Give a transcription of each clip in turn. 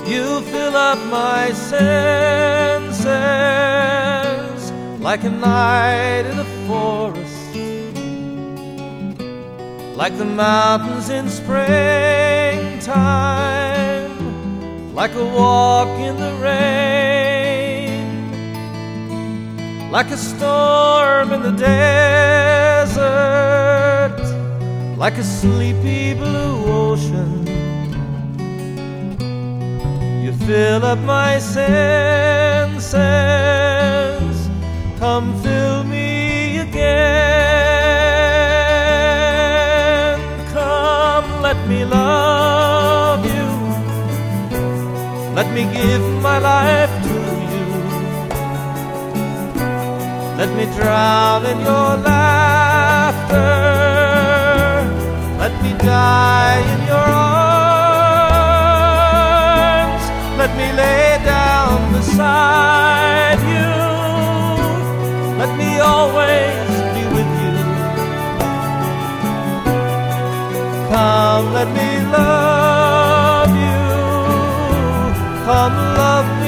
You fill up my senses like a night in a forest, like the mountains in springtime, like a walk in the rain, like a storm in the desert, like a sleepy blue ocean. You fill up my senses, come fill me again. Come, let me love you, let me give my life to you, let me drown in your laughter, let me die in your arms. Let me lay down beside you. Let me always be with you. Come, let me love you. Come, love me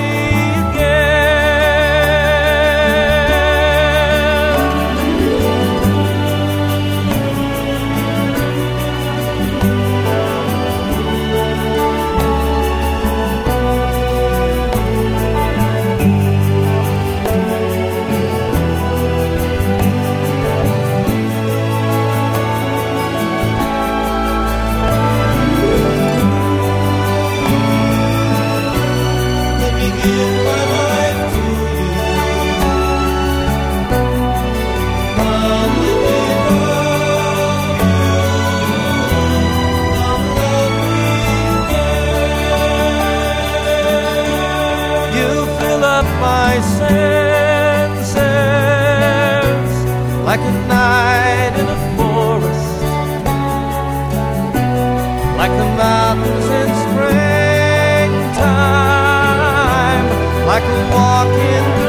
my senses like a night in a forest, like the mountains in springtime, like a walk in the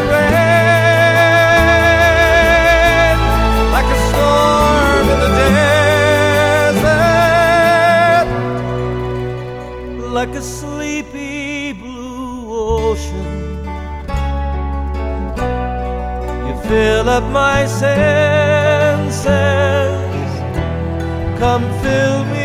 rain, like a storm in the desert, like a sleepy blue ocean. Fill up my senses, come fill me